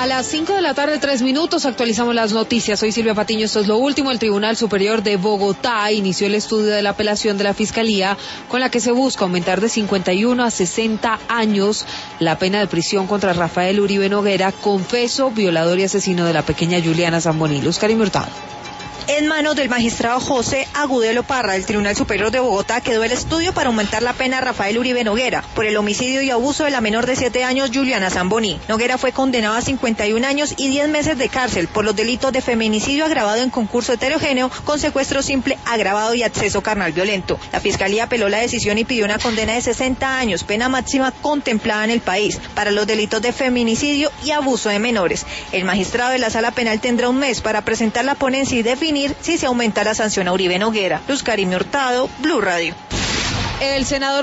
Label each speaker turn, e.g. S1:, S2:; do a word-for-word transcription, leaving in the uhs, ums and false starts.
S1: A las cinco de la tarde, tres minutos, actualizamos las noticias. Soy Silvia Patiño, esto es lo último. El Tribunal Superior de Bogotá inició el estudio de la apelación de la Fiscalía, con la que se busca aumentar de cincuenta y uno a sesenta años la pena de prisión contra Rafael Uribe Noguera, confeso violador y asesino de la pequeña Juliana Zamboni. Luz Karim Hurtado.
S2: En manos del magistrado José Agudelo Parra del Tribunal Superior de Bogotá quedó el estudio para aumentar la pena a Rafael Uribe Noguera por el homicidio y abuso de la menor de siete años Juliana Zamboni. Noguera fue condenado a cincuenta y un años y diez meses de cárcel por los delitos de feminicidio agravado en concurso heterogéneo con secuestro simple agravado y acceso carnal violento. La Fiscalía apeló la decisión y pidió una condena de sesenta años, pena máxima contemplada en el país, para los delitos de feminicidio y abuso de menores. El magistrado de la Sala Penal tendrá un mes para presentar la ponencia y definir si se aumenta la sanción a Uribe Noguera. Luz Karim Hurtado, Blue Radio.
S1: El senador